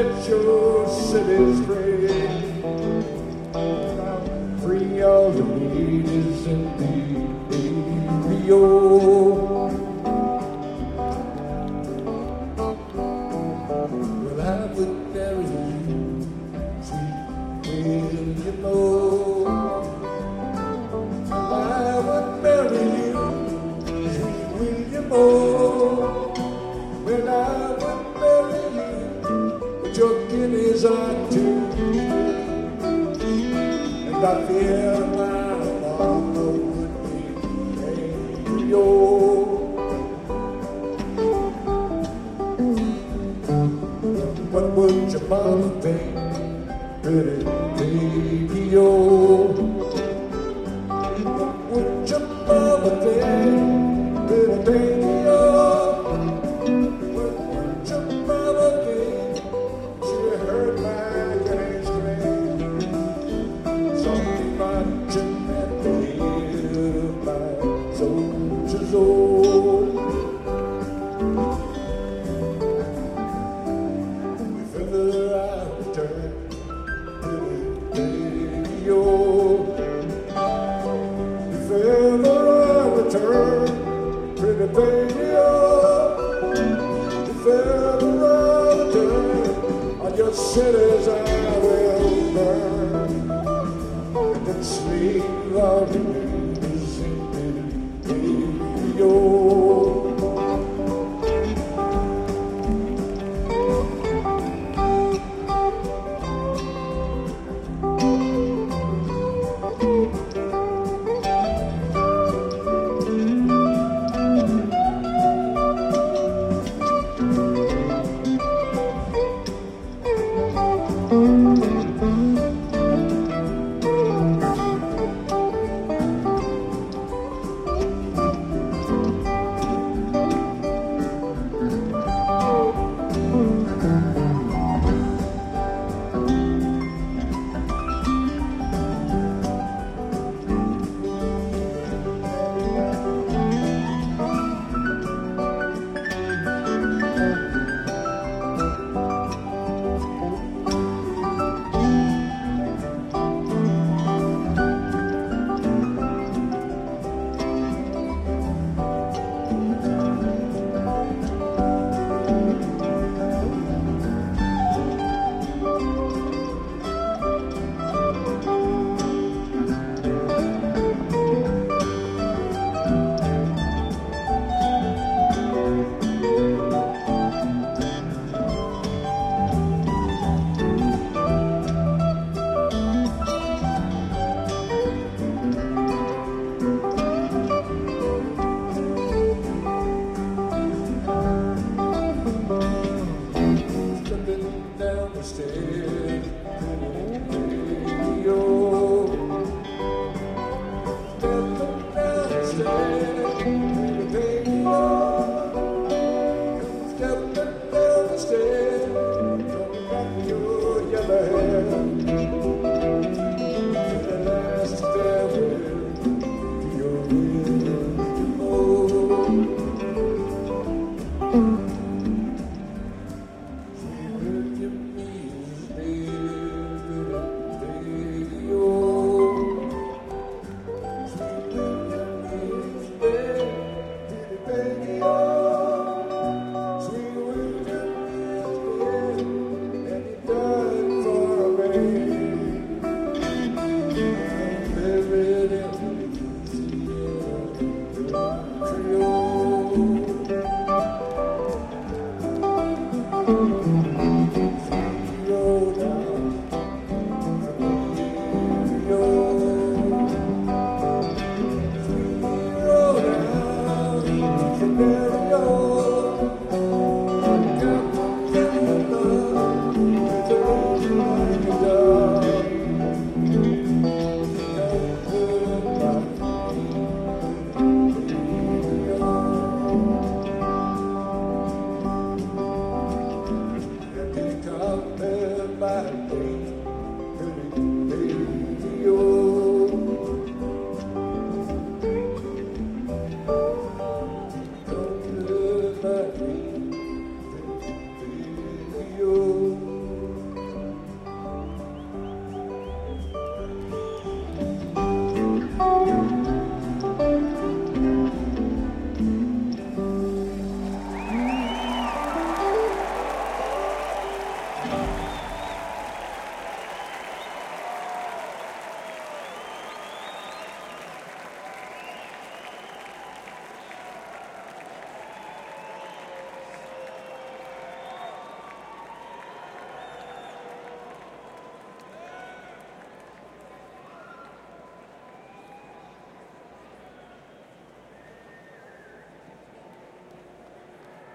set your cities free. Free, all you need is in the Rio. Well, I would marry you, sweet William O. Well, I would marry you, sweet William O. Well, I would marry you, but your guineas are too. And I fear my mama would be angry, oh. What would your mama think, pretty baby, oh? What would your mama think, pretty baby, oh? What would your mama think, she heard my granny's scream? Something marching at the head of my soldiers, oh. Pretty baby, oh, if ever I return, on your cities